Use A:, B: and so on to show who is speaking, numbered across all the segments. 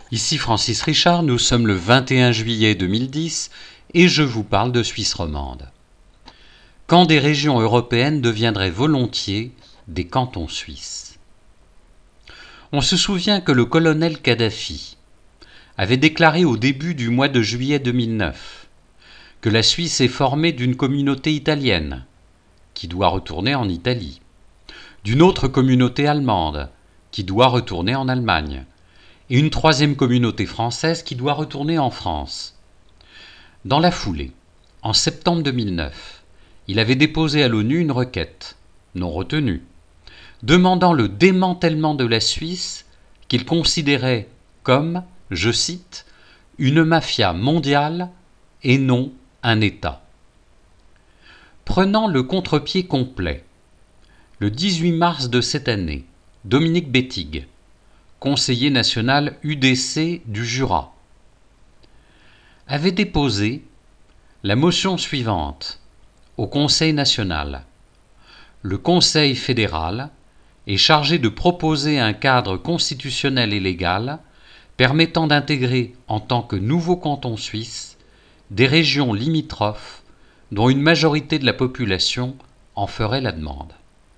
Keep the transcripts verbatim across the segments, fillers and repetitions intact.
A: Ici Francis Richard, nous sommes le vingt et un juillet deux mille dix et je vous parle de Suisse romande. Quand des régions européennes deviendraient volontiers des cantons suisses. On se souvient que le colonel Kadhafi avait déclaré au début du mois de juillet deux mille neuf que la Suisse est formée d'une communauté italienne qui doit retourner en Italie, d'une autre communauté allemande qui doit retourner en Allemagne, et une troisième communauté française qui doit retourner en France. Dans la foulée, en septembre deux mille neuf, il avait déposé à l'ONU une requête, non retenue, demandant le démantèlement de la Suisse qu'il considérait comme, je cite, « une mafia mondiale et non un État ». Prenant le contre-pied complet, le dix-huit mars de cette année, Dominique Bettig, conseiller national U D C du Jura, avait déposé la motion suivante au Conseil national. Le Conseil fédéral est chargé de proposer un cadre constitutionnel et légal permettant d'intégrer en tant que nouveau canton suisse des régions limitrophes dont une majorité de la population en ferait la demande.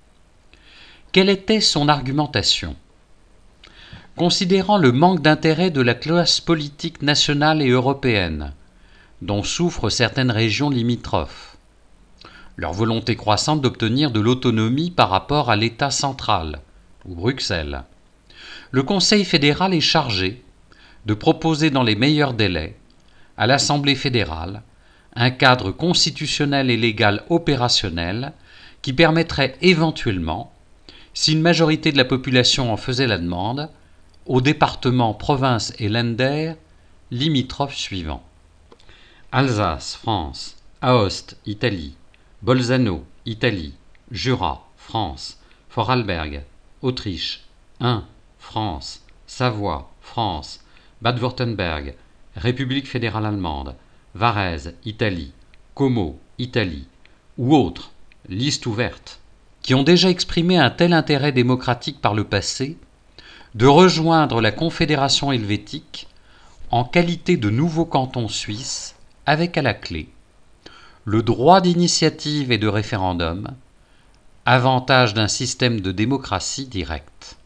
A: Quelle était son argumentation ? Considérant le manque d'intérêt de la classe politique nationale et européenne, dont souffrent certaines régions limitrophes, leur volonté croissante d'obtenir de l'autonomie par rapport à l'État central, ou Bruxelles, le Conseil fédéral est chargé de proposer dans les meilleurs délais à l'Assemblée fédérale un cadre constitutionnel et légal opérationnel qui permettrait éventuellement, si une majorité de la population en faisait la demande, aux départements, provinces et Länder limitrophes suivants. Alsace, France, Aoste, Italie, Bolzano, Italie, Jura, France, Vorarlberg, Autriche, Ain, France, Savoie, France, Bade-Wurtemberg, République fédérale allemande, Varèse, Italie, Como, Italie, ou autres, liste ouverte, qui ont déjà exprimé un tel intérêt démocratique par le passé, de rejoindre la Confédération helvétique en qualité de nouveau canton suisse, avec à la clé le droit d'initiative et de référendum, avantage d'un système de démocratie directe.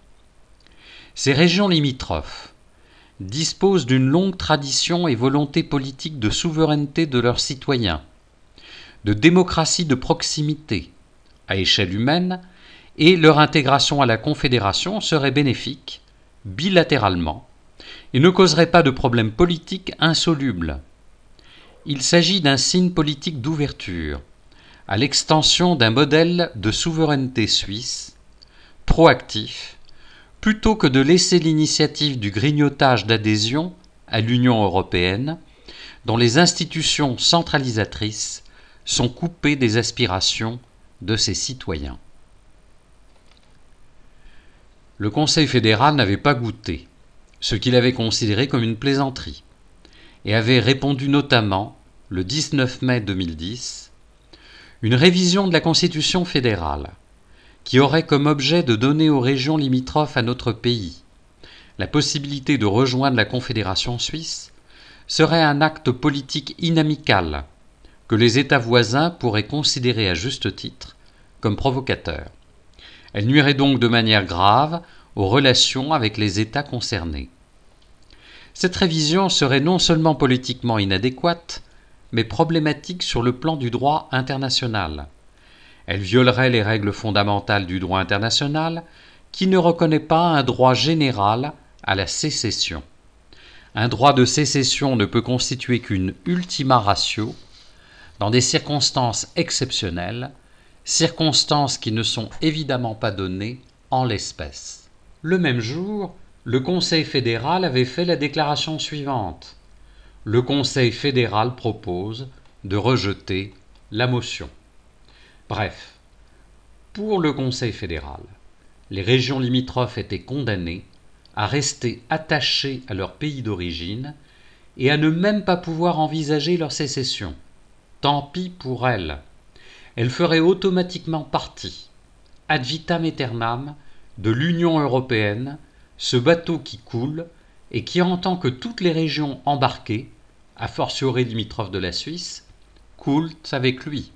A: Ces régions limitrophes disposent d'une longue tradition et volonté politique de souveraineté de leurs citoyens, de démocratie de proximité, à échelle humaine, et leur intégration à la Confédération serait bénéfique, bilatéralement, et ne causerait pas de problèmes politiques insolubles. Il s'agit d'un signe politique d'ouverture, à l'extension d'un modèle de souveraineté suisse, proactif, plutôt que de laisser l'initiative du grignotage d'adhésion à l'Union européenne, dont les institutions centralisatrices sont coupées des aspirations de ses citoyens. Le Conseil fédéral n'avait pas goûté ce qu'il avait considéré comme une plaisanterie et avait répondu notamment, le dix-neuf mai deux mille dix, une révision de la Constitution fédérale qui aurait comme objet de donner aux régions limitrophes à notre pays la possibilité de rejoindre la Confédération suisse serait un acte politique inamical que les États voisins pourraient considérer à juste titre comme provocateur. Elle nuirait donc de manière grave aux relations avec les États concernés. Cette révision serait non seulement politiquement inadéquate, mais problématique sur le plan du droit international. Elle violerait les règles fondamentales du droit international qui ne reconnaît pas un droit général à la sécession. Un droit de sécession ne peut constituer qu'une ultima ratio dans des circonstances exceptionnelles, circonstances qui ne sont évidemment pas données en l'espèce. Le même jour, le Conseil fédéral avait fait la déclaration suivante. Le Conseil fédéral propose de rejeter la motion. Bref, pour le Conseil fédéral, les régions limitrophes étaient condamnées à rester attachées à leur pays d'origine et à ne même pas pouvoir envisager leur sécession. Tant pis pour elles. Elles feraient automatiquement partie, ad vitam aeternam, de l'Union européenne, ce bateau qui coule et qui entend que toutes les régions embarquées, a fortiori limitrophes de la Suisse, coulent avec lui.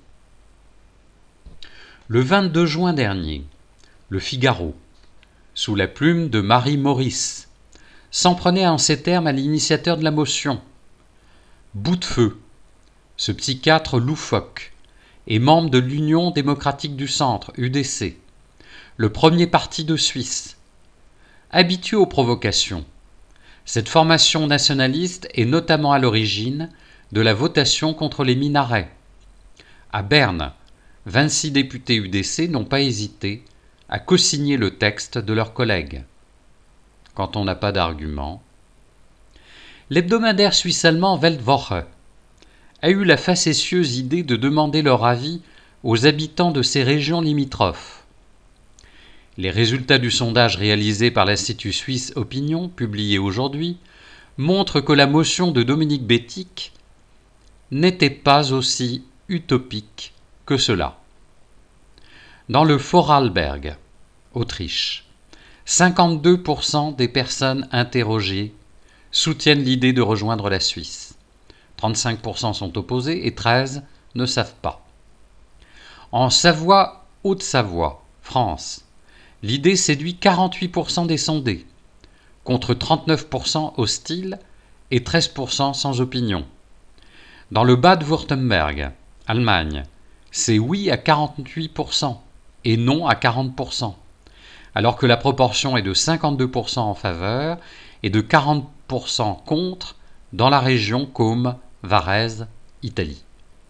A: Le vingt-deux juin dernier, Le Figaro, sous la plume de Marie Maurice, s'en prenait en ces termes à l'initiateur de la motion. Boutefeu, ce psychiatre loufoque, est membre de l'Union démocratique du Centre, U D C, le premier parti de Suisse. Habitué aux provocations, cette formation nationaliste est notamment à l'origine de la votation contre les minarets. À Berne, vingt-six députés U D C n'ont pas hésité à co-signer le texte de leurs collègues. Quand on n'a pas d'argument. L'hebdomadaire suisse-allemand Weltwoche a eu la facétieuse idée de demander leur avis aux habitants de ces régions limitrophes. Les résultats du sondage réalisé par l'Institut Suisse Opinion, publié aujourd'hui, montrent que la motion de Dominique Bétic n'était pas aussi utopique que cela. Dans le Vorarlberg, Autriche, cinquante-deux pour cent des personnes interrogées soutiennent l'idée de rejoindre la Suisse. trente-cinq pour cent sont opposés et treize pour cent ne savent pas. En Savoie, Haute-Savoie, France, l'idée séduit quarante-huit pour cent des sondés, contre trente-neuf pour cent hostiles et treize pour cent sans opinion. Dans le Bade-Wurtemberg, Allemagne, c'est oui à quarante-huit pour cent et non à quarante pour cent, alors que la proportion est de cinquante-deux pour cent en faveur et de quarante pour cent contre dans la région Côme, Varèse, Italie.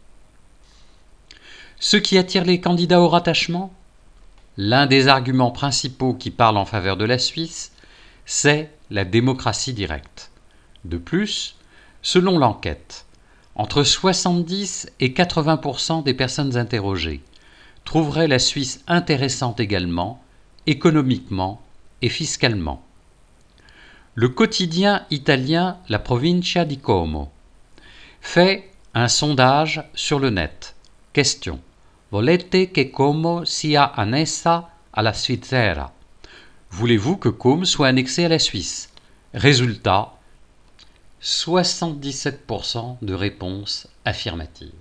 A: Ce qui attire les candidats au rattachement ? L'un des arguments principaux qui parlent en faveur de la Suisse, c'est la démocratie directe. De plus, selon l'enquête, entre soixante-dix et quatre-vingts pour cent des personnes interrogées trouveraient la Suisse intéressante également, économiquement et fiscalement. Le quotidien italien La Provincia di Como fait un sondage sur le net. Question. Volete che Como sia annessa alla Svizzera? Voulez-vous que Côme soit annexé à la Suisse? Résultat, soixante-dix-sept pour cent de réponses affirmatives.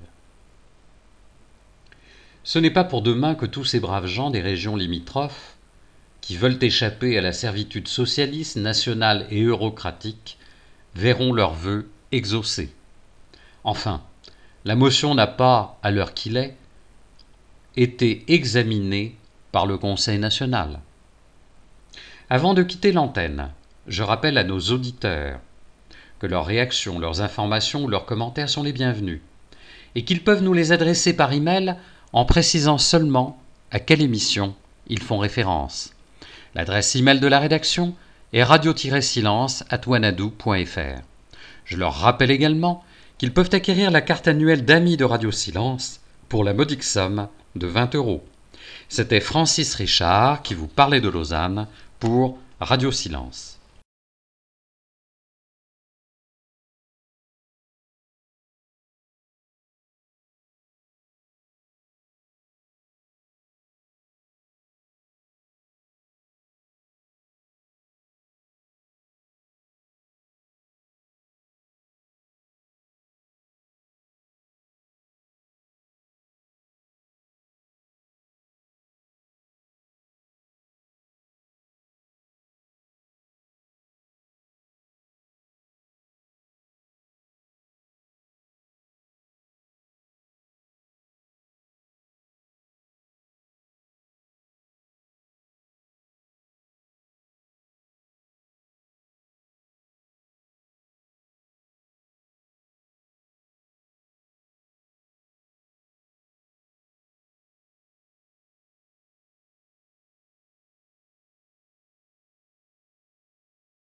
A: Ce n'est pas pour demain que tous ces braves gens des régions limitrophes, qui veulent échapper à la servitude socialiste, nationale et eurocratique, verront leurs vœux exaucés. Enfin, la motion n'a pas, à l'heure qu'il est, été examinée par le Conseil national. Avant de quitter l'antenne, je rappelle à nos auditeurs que leurs réactions, leurs informations ou leurs commentaires sont les bienvenus et qu'ils peuvent nous les adresser par email en précisant seulement à quelle émission ils font référence. L'adresse email de la rédaction est radio-silence arobase wanadoo point f r. Je leur rappelle également qu'ils peuvent acquérir la carte annuelle d'amis de Radio Silence pour la modique somme de vingt euros. C'était Francis Richard qui vous parlait de Lausanne pour Radio Silence.